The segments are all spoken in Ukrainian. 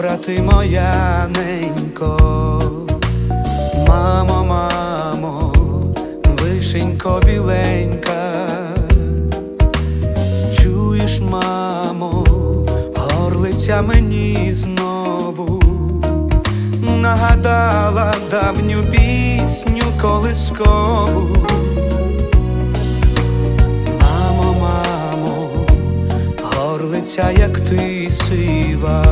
добра ти моя ненько. Мамо, мамо, вишенько біленька. Чуєш, мамо, горлиця мені знову нагадала давню пісню колискову. Мамо, мамо, горлиця, як ти сива,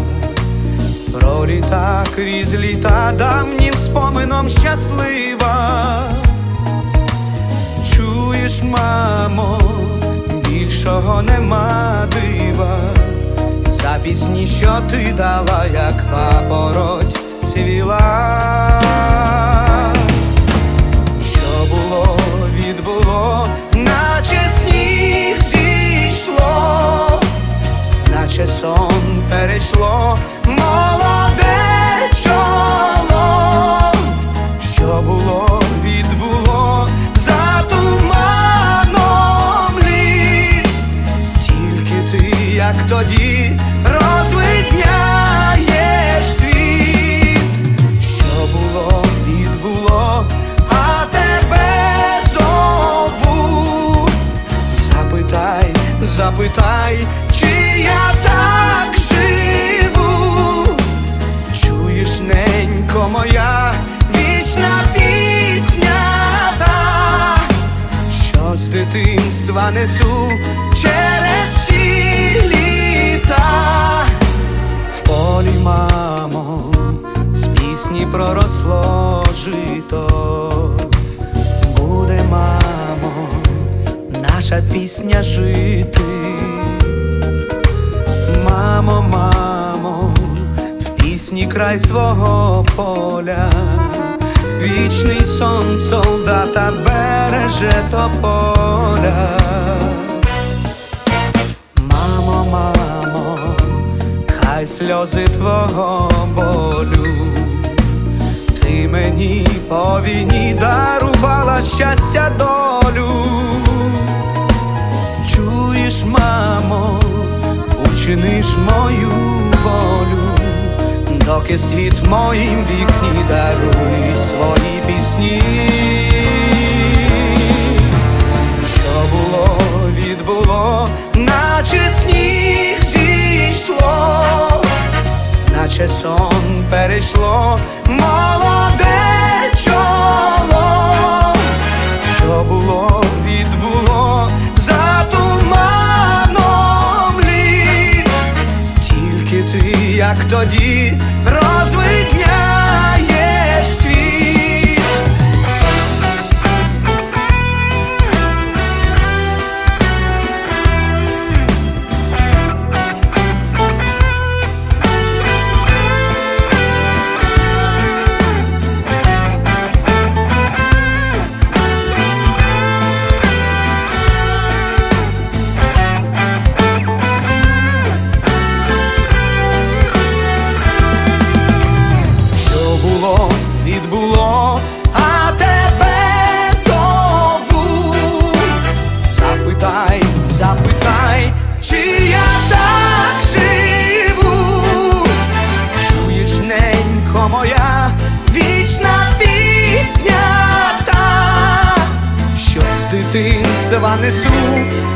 проліта крізь літа давнім спомином щаслива. Чуєш, мамо, більшого нема дива, за пісні, що ти дала, як папороть цвіла. Що було, відбуло, наче сніг зійшло, наче сон перейшло молоде чоло. Що було, відбуло, за туманом літ, тільки ти, як тоді, розвидняєш світ. Що було, відбуло, а тебе зову. Запитай, запитай, чи я так живу. Чуєш, ненько моя, вічна пісня та, що з дитинства несу через всі літа. В полі, мамо, з пісні проросло жито. Буде, мамо, наша пісня жити. Мамо, мамо, в пісні край твого поля, вічний сон солдата береже тополя. Мамо, мамо, хай сльози твого болю ти мені по війні дарувала щастя, долю. Чуєш, мамо, учиниш мою волю, доки світ в моїм вікні, даруй свої пісні. Що було, відбуло, наче сніг зійшло, наче сон перейшло молоде чоло. Що було, відбуло, за туманом літ, тільки ти, як тоді, розвидняєш світ. Відбуло, а тебе зову. Запитай, запитай, чи я так живу. Чуєш, ненько моя, вічна пісня та, що з дитинства несу